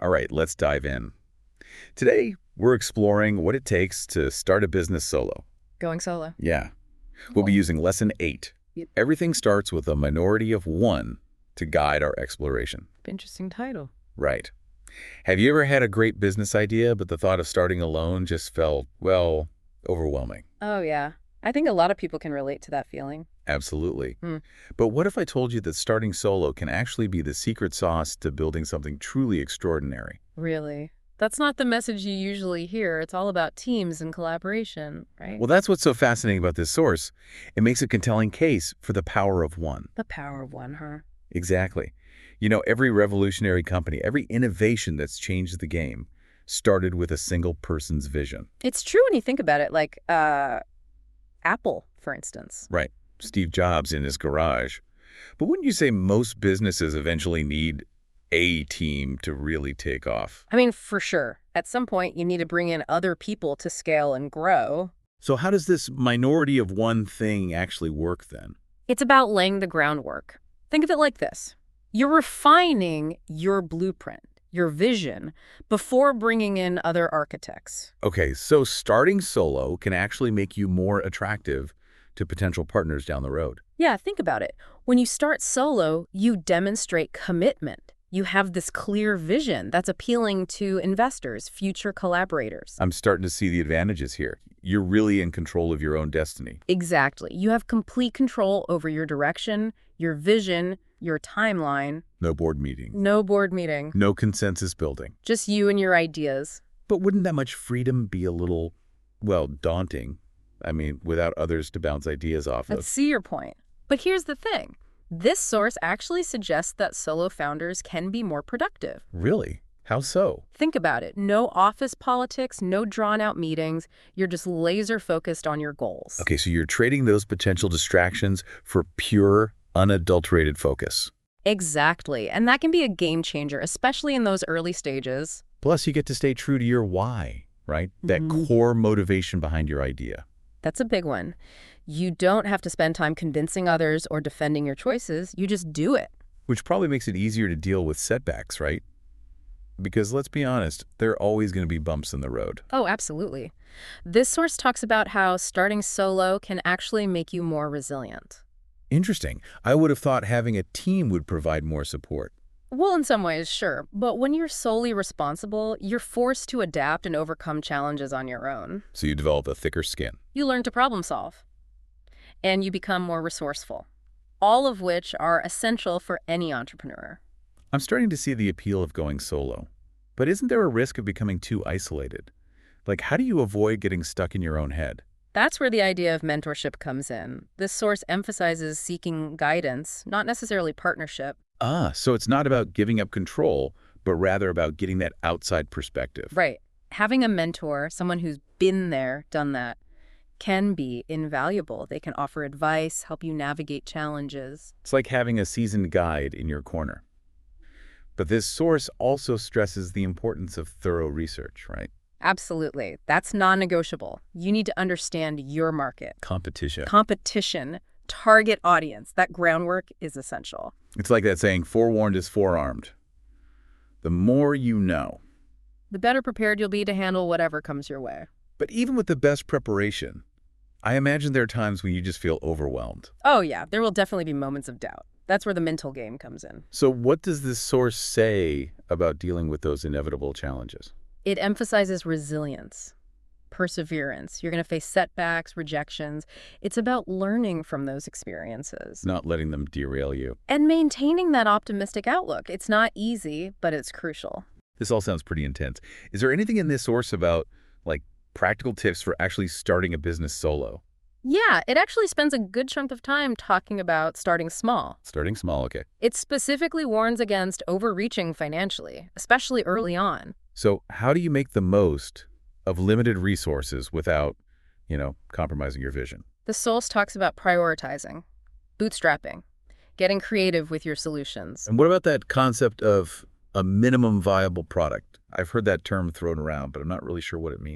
All right, let's dive in. Today, we're exploring what it takes to start a business solo. Going solo. Yeah, we'll be Cool. using Lesson 8. Yep. Everything starts with a minority of one to guide our exploration. Interesting title. Right. Have you ever had a great business idea, but the thought of starting alone just felt, well, overwhelming? Oh, yeah. I think a lot of people can relate to that feeling. Absolutely. Hmm. But what if I told you that starting solo can actually be the secret sauce to building something truly extraordinary? Really? That's not the message you usually hear. It's all about teams and collaboration, right? Well, that's what's so fascinating about this source. It makes a compelling case for the power of one. The power of one, huh? Exactly. You know, every revolutionary company, every innovation that's changed the game started with a single person's vision. It's true when you think about it, like Apple, for instance. Right. Steve Jobs in his garage. But wouldn't you say most businesses eventually need a team to really take off? I mean, for sure. At some point, you need to bring in other people to scale and grow. So how does this minority of one thing actually work then? It's about laying the groundwork. Think of it like this. You're refining your blueprint, your vision, before bringing in other architects. Okay, so starting solo can actually make you more attractive to potential partners down the road. Yeah, think about it. When you start solo, you demonstrate commitment. You have this clear vision that's appealing to investors, future collaborators. I'm starting to see the advantages here. You're really in control of your own destiny. Exactly. You have complete control over your direction, your vision, your timeline. No board meeting, No board meeting. no consensus building. Just you and your ideas. But wouldn't that much freedom be a little, well, daunting? I mean, without others to bounce ideas off I of. see your point. But here's the thing. This source actually suggests that solo founders can be more productive. Really? How so? Think about it. No office politics, no drawn-out meetings. You're just laser-focused on your goals. Okay, so you're trading those potential distractions for pure, unadulterated focus. Exactly. And that can be a game changer, especially in those early stages. Plus, you get to stay true to your why, right? That Mhm. core motivation behind your idea. That's a big one. You don't have to spend time convincing others or defending your choices. You just do it. Which probably makes it easier to deal with setbacks, right? Because let's be honest, there are always going to be bumps in the road. Oh, absolutely. This source talks about how starting solo can actually make you more resilient. Interesting. I would have thought having a team would provide more support. Well, in some ways, sure. But when you're solely responsible, you're forced to adapt and overcome challenges on your own. So you develop a thicker skin. You learn to problem solve. And you become more resourceful. All of which are essential for any entrepreneur. I'm starting to see the appeal of going solo. But isn't there a risk of becoming too isolated? Like, how do you avoid getting stuck in your own head? That's where the idea of mentorship comes in. This source emphasizes seeking guidance, not necessarily partnership. Ah, so it's not about giving up control, but rather about getting that outside perspective. Right. Having a mentor, someone who's been there, done that, can be invaluable. They can offer advice, help you navigate challenges. It's like having a seasoned guide in your corner. But this source also stresses the importance of thorough research, right? Absolutely. That's non-negotiable. You need to understand your market, Competition. competition, target audience. That groundwork is essential. It's like that saying, forewarned is forearmed. The more you know. The better prepared you'll be to handle whatever comes your way. But even with the best preparation, I imagine there are times when you just feel overwhelmed. Oh yeah, there will definitely be moments of doubt. That's where the mental game comes in. So what does this source say about dealing with those inevitable challenges? It emphasizes resilience, perseverance. You're going to face setbacks, rejections. It's about learning from those experiences Not letting them derail you. and maintaining that optimistic outlook. It's not easy, but it's crucial. This all sounds pretty intense. Is there anything in this source about, like, practical tips for actually starting a business solo? Yeah, it actually spends a good chunk of time talking about starting small. Starting small, okay. It specifically warns against overreaching financially, especially early on. So how do you make the most of limited resources without, compromising your vision? The source talks about prioritizing, bootstrapping, getting creative with your solutions. And what about that concept of a minimum viable product? I've heard that term thrown around, but I'm not really sure what it means.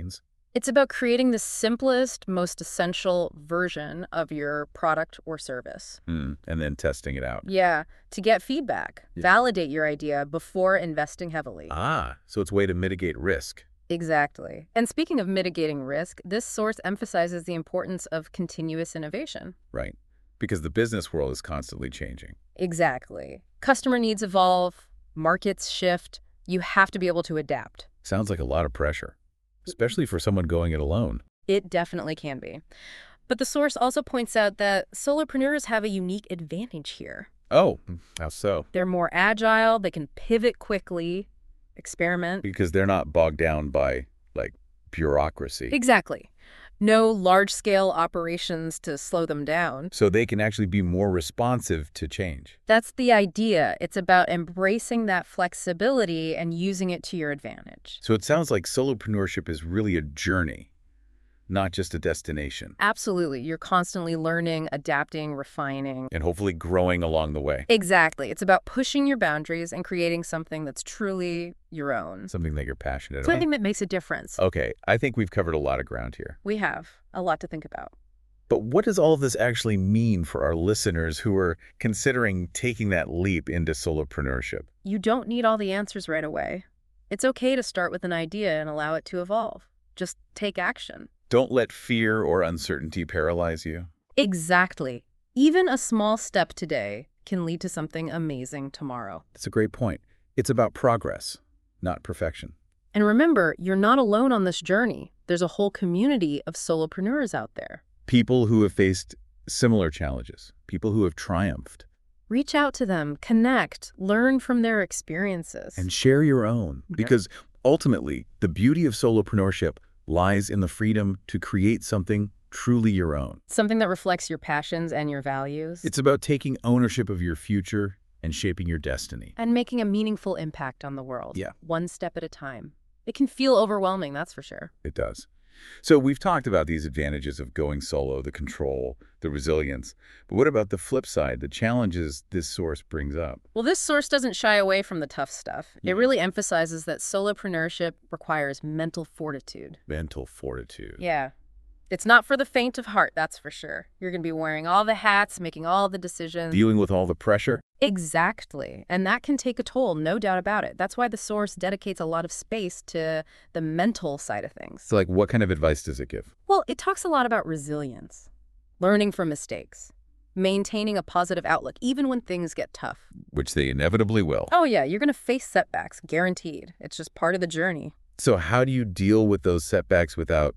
It's about creating the simplest, most essential version of your product or service. And then testing it out. Yeah, to get feedback, Yeah. validate your idea before investing heavily. So it's a way to mitigate risk. Exactly. And speaking of mitigating risk, this source emphasizes the importance of continuous innovation. Right. Because the business world is constantly changing. Exactly. Customer needs evolve, markets shift. You have to be able to adapt. Sounds like a lot of pressure, especially for someone going it alone. It definitely can be. But the source also points out that solopreneurs have a unique advantage here. Oh, how so? They're more agile, they can pivot quickly, experiment. Because they're not bogged down by, like, bureaucracy. Exactly. No large-scale operations to slow them down. So they can actually be more responsive to change. That's the idea. It's about embracing that flexibility and using it to your advantage. So it sounds like solopreneurship is really a journey, not just a destination. Absolutely. You're constantly learning, adapting, refining. And hopefully growing along the way. Exactly. It's about pushing your boundaries and creating something that's truly your own. Something that you're passionate about. Something that makes a difference. Okay, I think we've covered a lot of ground here. We have a lot to think about. But what does all of this actually mean for our listeners who are considering taking that leap into solopreneurship? You don't need all the answers right away. It's okay to start with an idea and allow it to evolve. Just take action. Don't let fear or uncertainty paralyze you. Exactly. Even a small step today can lead to something amazing tomorrow. That's a great point. It's about progress, not perfection. And remember, you're not alone on this journey. There's a whole community of solopreneurs out there. People who have faced similar challenges, people who have triumphed. Reach out to them, connect, learn from their experiences. And share your own. Because ultimately, the beauty of solopreneurship lies in the freedom to create something truly your own. Something that reflects your passions and your values. It's about taking ownership of your future and shaping your destiny. And making a meaningful impact on the world. Yeah. One step at a time. It can feel overwhelming, that's for sure. It does. So we've talked about these advantages of going solo, the control, the resilience. But what about the flip side, the challenges this source brings up? Well, this source doesn't shy away from the tough stuff. It really emphasizes that solopreneurship requires mental fortitude. Mental fortitude. Yeah. It's not for the faint of heart, that's for sure. You're going to be wearing all the hats, making all the decisions. Dealing with all the pressure. Exactly. And that can take a toll, no doubt about it. That's why the source dedicates a lot of space to the mental side of things. So, like, what kind of advice does it give? Well, it talks a lot about resilience, learning from mistakes, maintaining a positive outlook, even when things get tough. Which they inevitably will. Oh, yeah, you're going to face setbacks, guaranteed. It's just part of the journey. So how do you deal with those setbacks without,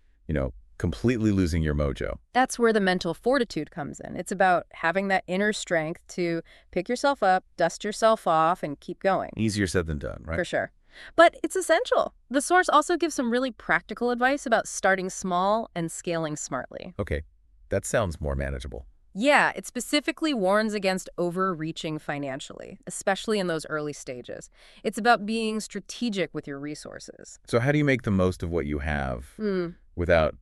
completely losing your mojo? That's where the mental fortitude comes in. It's about having that inner strength to pick yourself up, dust yourself off, and keep going. Easier said than done, right? For sure. But it's essential. The source also gives some really practical advice about starting small and scaling smartly. Okay, that sounds more manageable. Yeah, it specifically warns against overreaching financially, especially in those early stages. It's about being strategic with your resources. So how do you make the most of what you have without,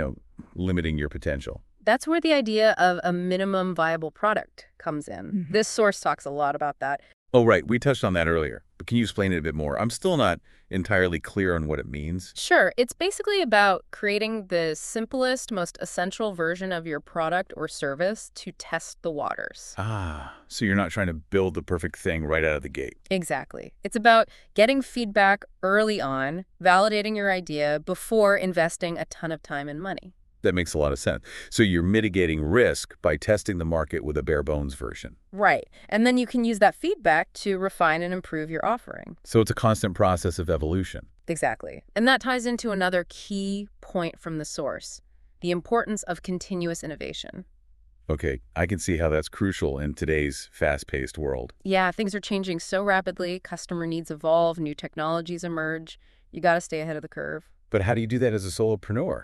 limiting your potential? That's where the idea of a minimum viable product comes in. This source talks a lot about that. Oh, right. We touched on that earlier. But can you explain it a bit more? I'm still not entirely clear on what it means. Sure. It's basically about creating the simplest, most essential version of your product or service to test the waters. So you're not trying to build the perfect thing right out of the gate. Exactly. It's about getting feedback early on, validating your idea before investing a ton of time and money. That makes a lot of sense. So you're mitigating risk by testing the market with a bare bones version. Right. And then you can use that feedback to refine and improve your offering. So it's a constant process of evolution. Exactly. And that ties into another key point from the source, the importance of continuous innovation. Okay, I can see how that's crucial in today's fast-paced world. Yeah, things are changing so rapidly. Customer needs evolve, new technologies emerge. You got to stay ahead of the curve. But how do you do that as a solopreneur?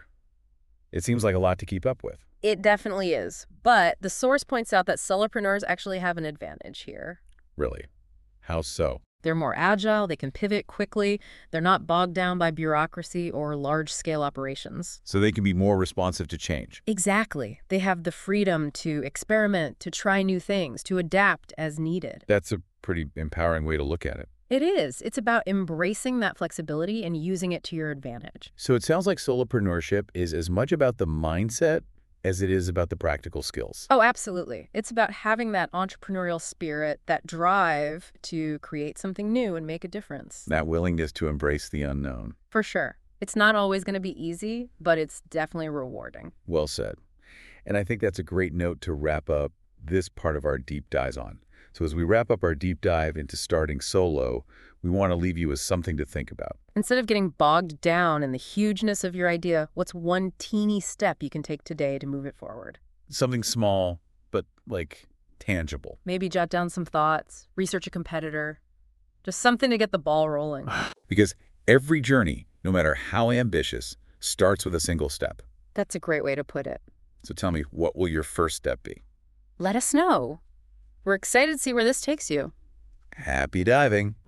It seems like a lot to keep up with. It definitely is. But the source points out that solopreneurs actually have an advantage here. Really? How so? They're more agile, they can pivot quickly, they're not bogged down by bureaucracy or large-scale operations. So they can be more responsive to change. Exactly. They have the freedom to experiment, to try new things, to adapt as needed. That's a pretty empowering way to look at it. It is. It's about embracing that flexibility and using it to your advantage. So it sounds like solopreneurship is as much about the mindset as it is about the practical skills. Oh, absolutely. It's about having that entrepreneurial spirit, that drive to create something new and make a difference. That willingness to embrace the unknown. For sure. It's not always going to be easy, but it's definitely rewarding. Well said. And I think that's a great note to wrap up this part of our deep dives on. So as we wrap up our deep dive into starting solo, we want to leave you with something to think about. Instead of getting bogged down in the hugeness of your idea, what's one teeny step you can take today to move it forward? Something small, but tangible. Maybe jot down some thoughts, research a competitor, just something to get the ball rolling. Because every journey, no matter how ambitious, starts with a single step. That's a great way to put it. So tell me, what will your first step be? Let us know. We're excited to see where this takes you. Happy diving!